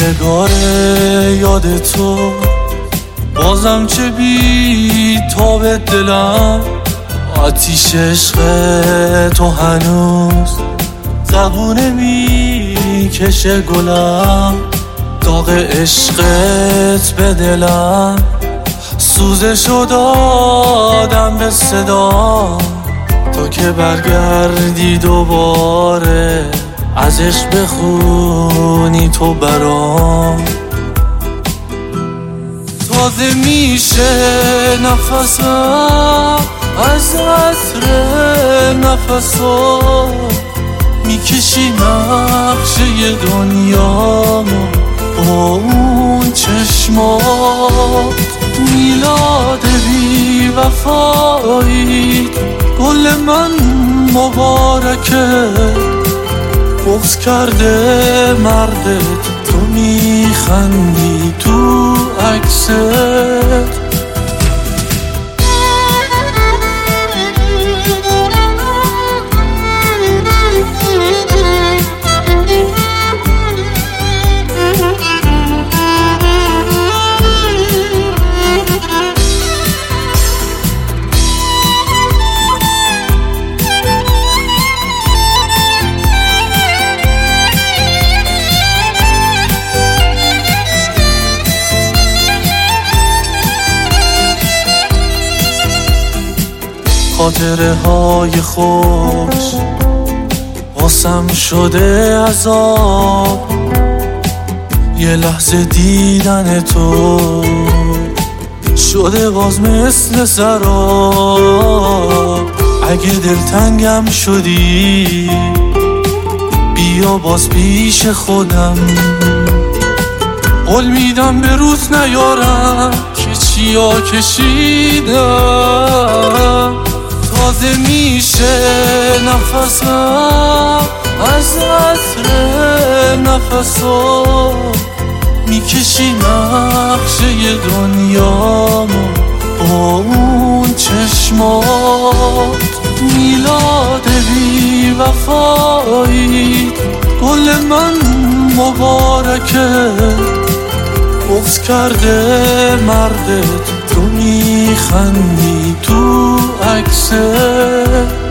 موندگار یاد تو، بازم چه بی تاب دلم، آتیش عشق تو هنوز زبونه میکشه گلم، داغ عشقت به دلم، سوزشو دادم به صدا، تو که برگردی دوباره از عشق بخونی تو برام. تازه میشه نفسم از عطر نفسا، میکشی نقشه دنیامو با اون چشمات، میلاد بی وفایی گل من مبارکه، بغض کرده مردت تو میخندی تو عکست. خاطره های خوش واسم شده عذاب، یه لحظه دیدن تو شده باز مثل سراب. اگه دلتنگم شدی بیا باز پیش خودم، قول میدم به روز نیارم که چیا کشیدم. تازه میشه نفسم از عطر نفسا، میکشی نقشه دنیامو با اون چشمات، میلاد بی وفایی گل من مبارکه، بغض کرده مردت تو میخندی تو عکست.